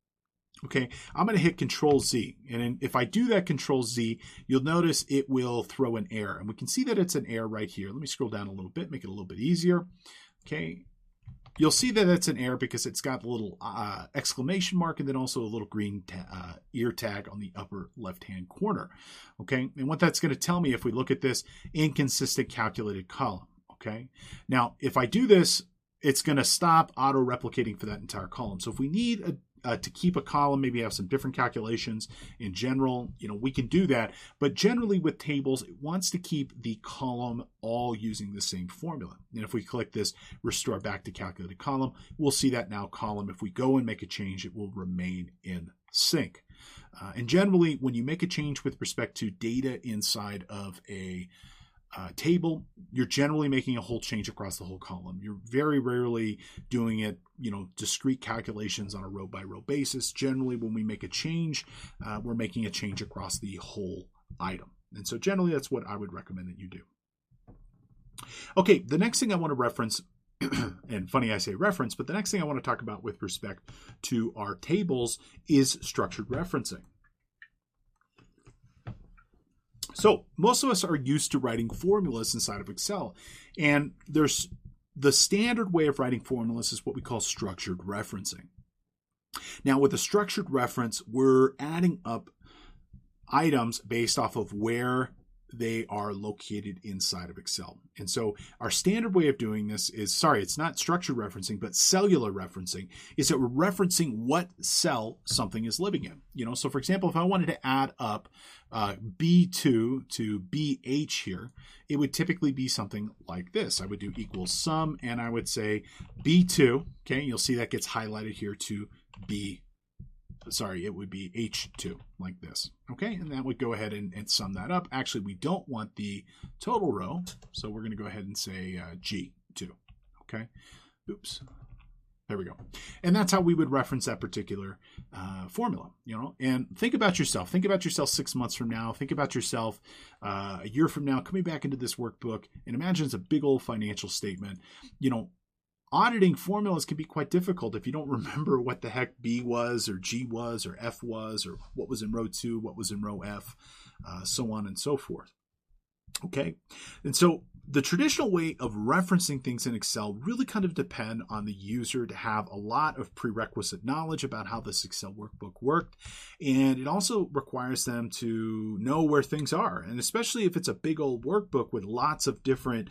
Okay, I'm going to hit Control Z, and if I do that Control Z, you'll notice it will throw an error, and we can see that it's an error right here. Let me scroll down a little bit, make it a little bit easier. Okay. You'll see that it's an error because it's got a little uh, exclamation mark and then also a little green ta uh, ear tag on the upper left-hand corner. Okay, and what that's going to tell me if we look at this inconsistent calculated column. Okay, now if I do this it's going to stop auto-replicating for that entire column. So if we need a Uh, to keep a column, maybe have some different calculations in general, you know, we can do that. But generally with tables, it wants to keep the column all using the same formula. And if we click this restore back to calculated column, we'll see that now column, if we go and make a change, it will remain in sync. Uh, and generally, when you make a change with respect to data inside of a Uh, table, you're generally making a whole change across the whole column. You're very rarely doing it, you know, discrete calculations on a row by row basis. Generally, when we make a change, uh, we're making a change across the whole item. And so generally, that's what I would recommend that you do. Okay, the next thing I want to reference, and funny I say reference, but the next thing I want to talk about with respect to our tables is structured referencing. So most of us are used to writing formulas inside of Excel, and there's the standard way of writing formulas is what we call structured referencing. Now with a structured reference, we're adding up items based off of where they are located inside of Excel. And so our standard way of doing this is, sorry, it's not structured referencing, but cellular referencing, is that we're referencing what cell something is living in. You know, so for example, if I wanted to add up uh, B two to B H here, it would typically be something like this. I would do equals sum, and I would say B two, okay, you'll see that gets highlighted here to B, sorry, it would be H two, like this, okay? And that would go ahead and, and sum that up. Actually, we don't want the total row, so we're going to go ahead and say uh, G two, okay? Oops. There we go. And that's how we would reference that particular uh, formula, you know? And think about yourself. Think about yourself six months from now. Think about yourself uh, a year from now, coming back into this workbook, and imagine it's a big old financial statement. You know, auditing formulas can be quite difficult if you don't remember what the heck B was or G was or F was or what was in row two, what was in row F, uh, so on and so forth. Okay, and so the traditional way of referencing things in Excel really kind of depend on the user to have a lot of prerequisite knowledge about how this Excel workbook worked. And it also requires them to know where things are. And especially if it's a big old workbook with lots of different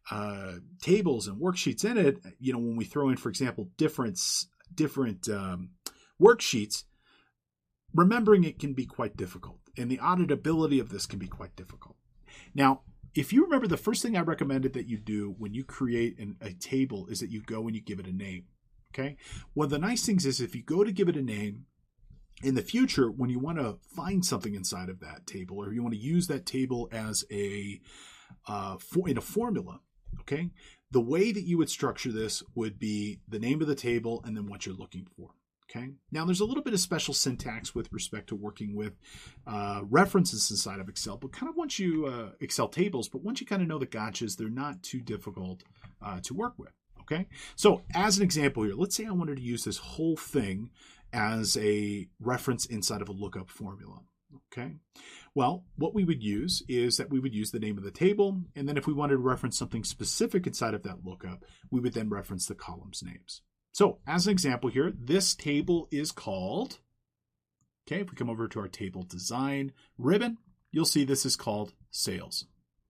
uh, tables and worksheets in it, you know, when we throw in, for example, different, different um, worksheets, remembering it can be quite difficult. And the auditability of this can be quite difficult. Now, if you remember, the first thing I recommended that you do when you create an, a table is that you go and you give it a name, okay? One of the nice things is if you go to give it a name, in the future, when you want to find something inside of that table, or you want to use that table as a, uh, for, in a formula, okay? The way that you would structure this would be the name of the table and then what you're looking for. Okay. Now, there's a little bit of special syntax with respect to working with uh, references inside of Excel, but kind of once you, uh, Excel tables, but once you kind of know the gotchas, they're not too difficult uh, to work with. Okay. So as an example here, let's say I wanted to use this whole thing as a reference inside of a lookup formula. Okay. Well, what we would use is that we would use the name of the table. And then if we wanted to reference something specific inside of that lookup, we would then reference the columns names. So as an example here, this table is called, okay, if we come over to our table design ribbon, you'll see this is called sales.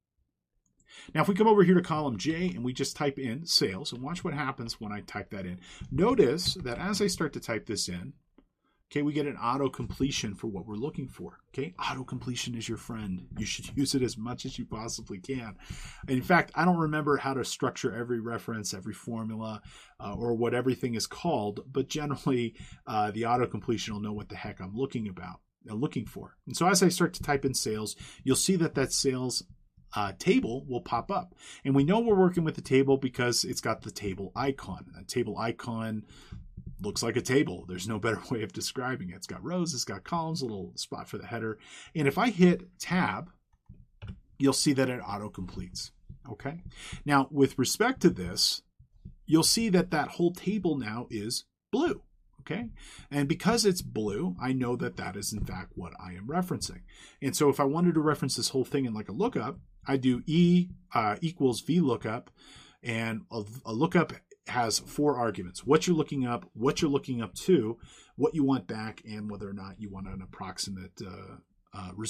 Now, if we come over here to column J and we just type in sales, and watch what happens when I type that in. Notice that as I start to type this in, okay, we get an auto completion for what we're looking for. Okay, auto completion is your friend. You should use it as much as you possibly can. In fact, I don't remember how to structure every reference, every formula, uh, or what everything is called, but generally uh, the auto completion will know what the heck I'm looking about, uh, looking for. And so as I start to type in sales, you'll see that that sales uh, table will pop up. And we know we're working with the table because it's got the table icon. That table icon looks like a table. There's no better way of describing it. It's got rows, it's got columns, a little spot for the header. And if I hit tab, you'll see that it auto completes. Okay. Now, with respect to this, you'll see that that whole table now is blue. Okay. And because it's blue, I know that that is in fact what I am referencing. And so if I wanted to reference this whole thing in like a lookup, I do E uh, equals VLOOKUP, and a, a lookup has four arguments: what you're looking up, what you're looking up to, what you want back, and whether or not you want an approximate uh, uh, result.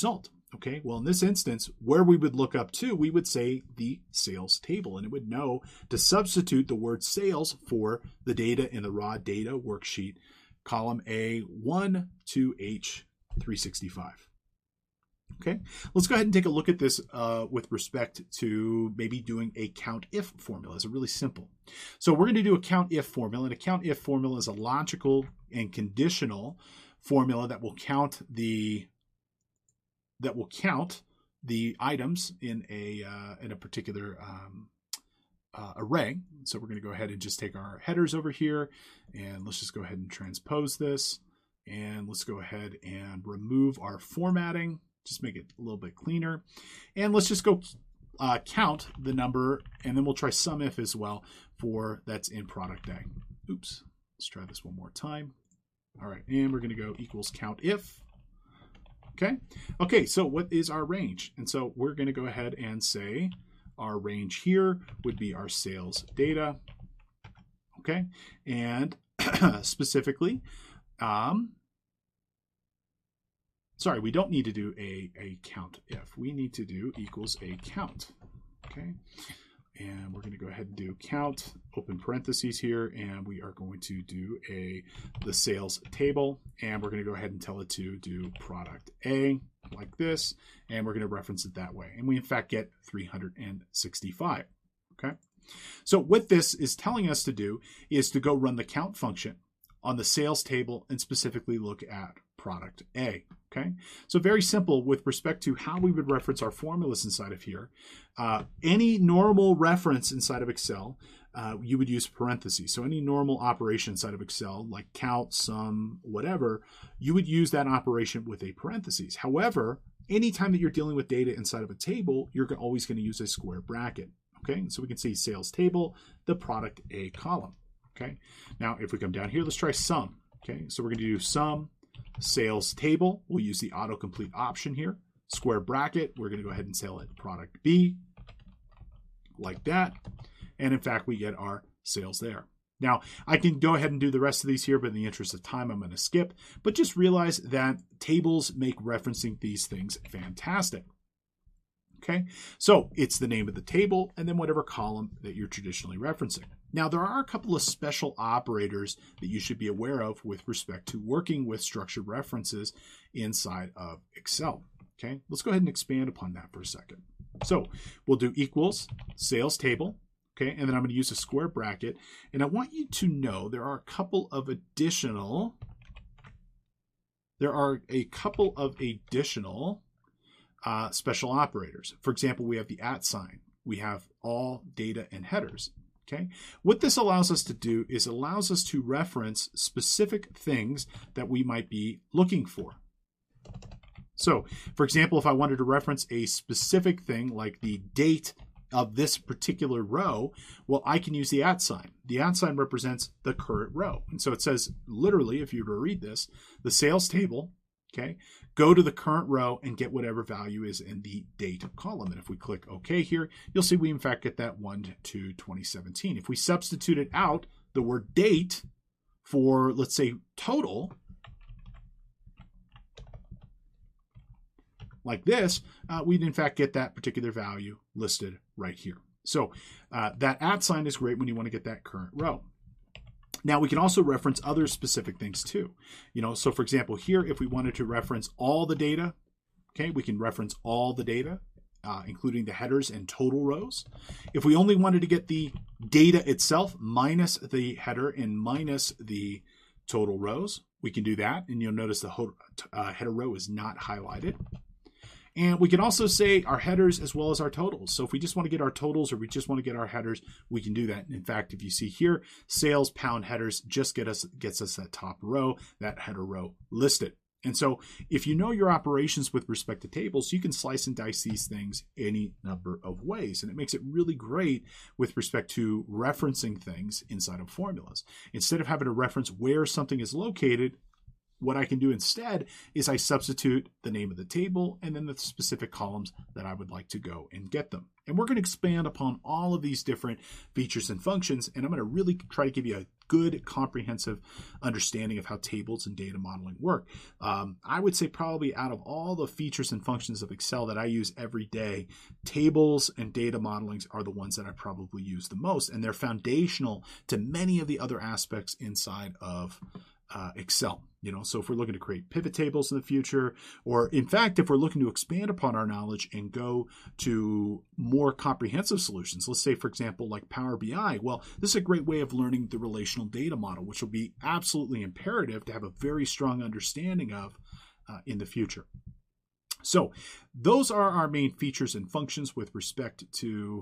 Okay, well, in this instance, where we would look up to, we would say the sales table, and it would know to substitute the word sales for the data in the raw data worksheet, column A one to H three sixty-five. Okay, let's go ahead and take a look at this uh, with respect to maybe doing a count if formula. It's really simple. So we're going to do a count if formula, and a count if formula is a logical and conditional formula that will count the that will count the items in a uh, in a particular um, uh, array. So we're going to go ahead and just take our headers over here, and let's just go ahead and transpose this, and let's go ahead and remove our formatting. Just make it a little bit cleaner. And let's just go uh, count the number, and then we'll try sum if as well for that's in product A. Oops. Let's try this one more time. All right, and we're going to go equals count if. Okay. Okay, so what is our range? And so we're going to go ahead and say our range here would be our sales data. Okay. And specifically, um, Sorry, we don't need to do a, a count if. We need to do equals a count, okay? And we're going to go ahead and do count, open parentheses here, and we are going to do a the sales table, and we're going to go ahead and tell it to do product A like this, and we're going to reference it that way. And we, in fact, get three hundred sixty-five, okay? So what this is telling us to do is to go run the count function on the sales table and specifically look at product A. Okay, so very simple with respect to how we would reference our formulas inside of here. Uh, any normal reference inside of Excel, uh, you would use parentheses. So any normal operation inside of Excel, like count, sum, whatever, you would use that operation with a parentheses. However, anytime that you're dealing with data inside of a table, you're always going to use a square bracket. Okay, so we can see sales table, the product A column. Okay, now if we come down here, let's try sum. Okay, so we're going to do sum. Sales table, we'll use the autocomplete option here. Square bracket, we're going to go ahead and tell it product B, like that. And in fact, we get our sales there. Now, I can go ahead and do the rest of these here, but in the interest of time, I'm going to skip. But just realize that tables make referencing these things fantastic. Okay, so it's the name of the table and then whatever column that you're traditionally referencing. Now, there are a couple of special operators that you should be aware of with respect to working with structured references inside of Excel. Okay, let's go ahead and expand upon that for a second. So we'll do equals sales table. Okay, and then I'm going to use a square bracket. And I want you to know there are a couple of additional, there are a couple of additional Uh, special operators. For example, we have the at sign. We have all data and headers. Okay. What this allows us to do is it allows us to reference specific things that we might be looking for. So, for example, if I wanted to reference a specific thing like the date of this particular row, well, I can use the at sign. The at sign represents the current row. And so it says, literally, if you were to read this, the sales table, okay, go to the current row and get whatever value is in the date column. And if we click OK here, you'll see we in fact get that one to twenty seventeen. If we substituted out the word date for, let's say, total, like this, uh, we'd in fact get that particular value listed right here. So uh, that at sign is great when you want to get that current row. Now, we can also reference other specific things too. You know, so for example, here, if we wanted to reference all the data, okay, we can reference all the data, uh, including the headers and total rows. If we only wanted to get the data itself minus the header and minus the total rows, we can do that. And you'll notice the uh, header row is not highlighted. And we can also say our headers as well as our totals. So if we just want to get our totals or we just want to get our headers, we can do that. In fact, if you see here, sales pound headers just get us gets us that top row, that header row listed. And so if you know your operations with respect to tables, you can slice and dice these things any number of ways. And it makes it really great with respect to referencing things inside of formulas. Instead of having to reference where something is located, what I can do instead is I substitute the name of the table and then the specific columns that I would like to go and get them. And we're going to expand upon all of these different features and functions, and I'm going to really try to give you a good, comprehensive understanding of how tables and data modeling work. Um, I would say probably out of all the features and functions of Excel that I use every day, tables and data modeling are the ones that I probably use the most, and they're foundational to many of the other aspects inside of Uh, Excel. You know, so if we're looking to create pivot tables in the future, or in fact, if we're looking to expand upon our knowledge and go to more comprehensive solutions, let's say, for example, like Power B I, well, this is a great way of learning the relational data model, which will be absolutely imperative to have a very strong understanding of uh, in the future. So those are our main features and functions with respect to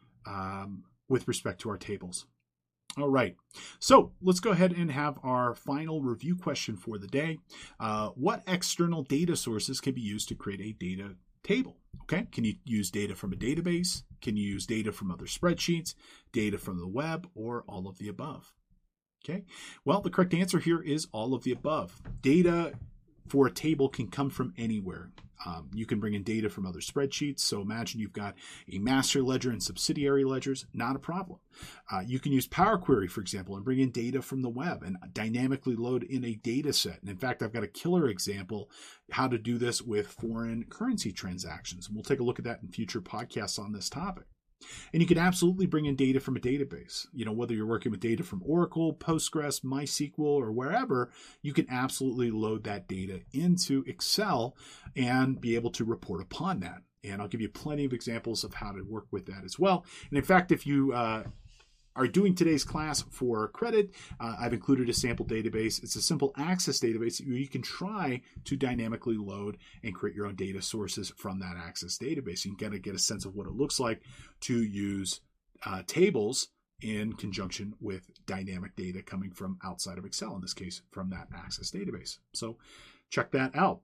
um, with respect to our tables. All right, so let's go ahead and have our final review question for the day. Uh, what external data sources can be used to create a data table? Okay, can you use data from a database? Can you use data from other spreadsheets, data from the web, or all of the above? Okay, well, the correct answer here is all of the above. Data for a table can come from anywhere. Um, you can bring in data from other spreadsheets. So imagine you've got a master ledger and subsidiary ledgers, not a problem. Uh, you can use Power Query, for example, and bring in data from the web and dynamically load in a data set. And in fact, I've got a killer example how to do this with foreign currency transactions. And we'll take a look at that in future podcasts on this topic. And you can absolutely bring in data from a database. You know, whether you're working with data from Oracle, Postgres, MySQL, or wherever, you can absolutely load that data into Excel and be able to report upon that. And I'll give you plenty of examples of how to work with that as well. And in fact, if you uh, are doing today's class for credit, uh, I've included a sample database. It's a simple access database where you can try to dynamically load and create your own data sources from that access database. You can kind of get a sense of what it looks like to use uh, tables in conjunction with dynamic data coming from outside of Excel, in this case, from that access database. So check that out.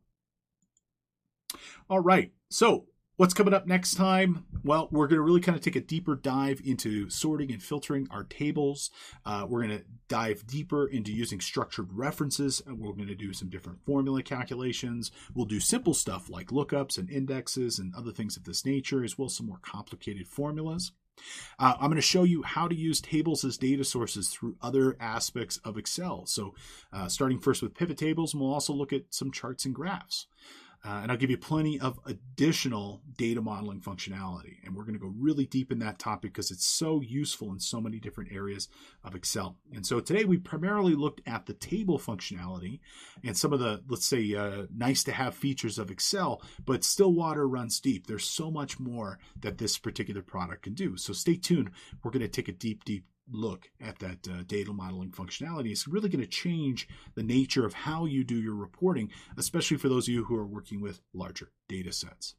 All right, so what's coming up next time? Well, we're going to really kind of take a deeper dive into sorting and filtering our tables. Uh, we're going to dive deeper into using structured references. And we're going to do some different formula calculations. We'll do simple stuff like lookups and indexes and other things of this nature, as well as some more complicated formulas. Uh, I'm going to show you how to use tables as data sources through other aspects of Excel. So uh, starting first with pivot tables, and we'll also look at some charts and graphs. Uh, and I'll give you plenty of additional data modeling functionality. And we're going to go really deep in that topic because it's so useful in so many different areas of Excel. And so today we primarily looked at the table functionality and some of the, let's say, uh, nice to have features of Excel, but still water runs deep. There's so much more that this particular product can do. So stay tuned. We're going to take a deep, deep look at that uh, data modeling functionality. It's really going to change the nature of how you do your reporting, especially for those of you who are working with larger data sets.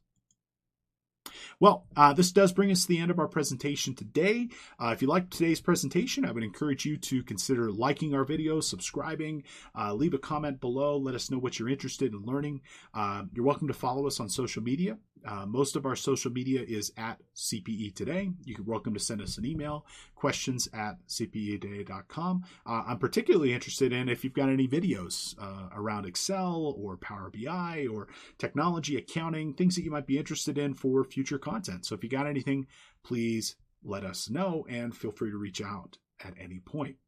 Well, uh, this does bring us to the end of our presentation today. Uh, if you liked today's presentation, I would encourage you to consider liking our video, subscribing, uh, leave a comment below, let us know what you're interested in learning. Uh, you're welcome to follow us on social media. Uh, most of our social media is at C P E Today. You're welcome to send us an email, questions at c p e today dot com. Uh, I'm particularly interested in if you've got any videos uh, around Excel or Power B I or technology, accounting, things that you might be interested in for future content. So if you got anything, please let us know and feel free to reach out at any point.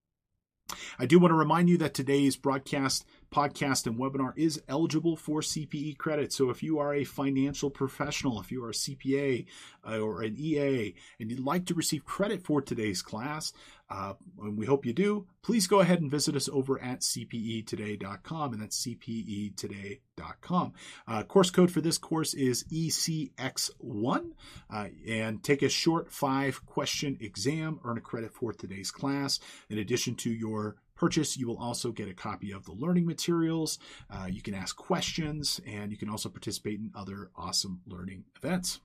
I do want to remind you that today's broadcast, podcast, and webinar is eligible for C P E credit. So if you are a financial professional, if you are a C P A uh, or an E A, and you'd like to receive credit for today's class, uh, and we hope you do, please go ahead and visit us over at c p e today dot com, and that's c p e today dot com. Uh, course code for this course is E C X one, uh, and take a short five-question exam, earn a credit for today's class. In addition to your purchase, you will also get a copy of the learning materials. Uh, you can ask questions, and you can also participate in other awesome learning events.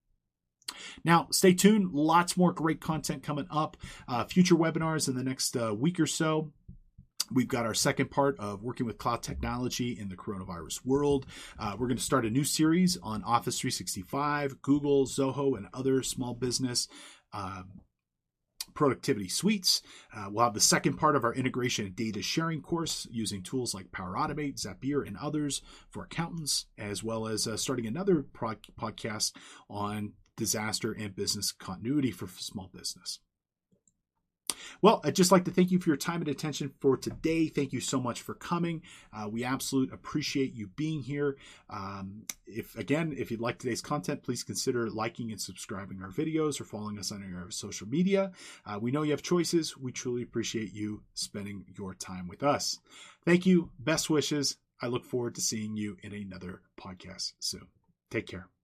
Now, stay tuned. Lots more great content coming up. Uh, future webinars in the next uh, week or so. We've got our second part of working with cloud technology in the coronavirus world. Uh, we're going to start a new series on Office three sixty-five, Google, Zoho, and other small business uh, productivity suites. Uh, we'll have the second part of our integration and data sharing course using tools like Power Automate, Zapier, and others for accountants, as well as uh, starting another prod- podcast on disaster and business continuity for small business. Well, I'd just like to thank you for your time and attention for today. Thank you so much for coming. Uh, we absolutely appreciate you being here. Um, if again, if you'd like today's content, please consider liking and subscribing our videos or following us on our social media. Uh, we know you have choices. We truly appreciate you spending your time with us. Thank you. Best wishes. I look forward to seeing you in another podcast soon. Take care.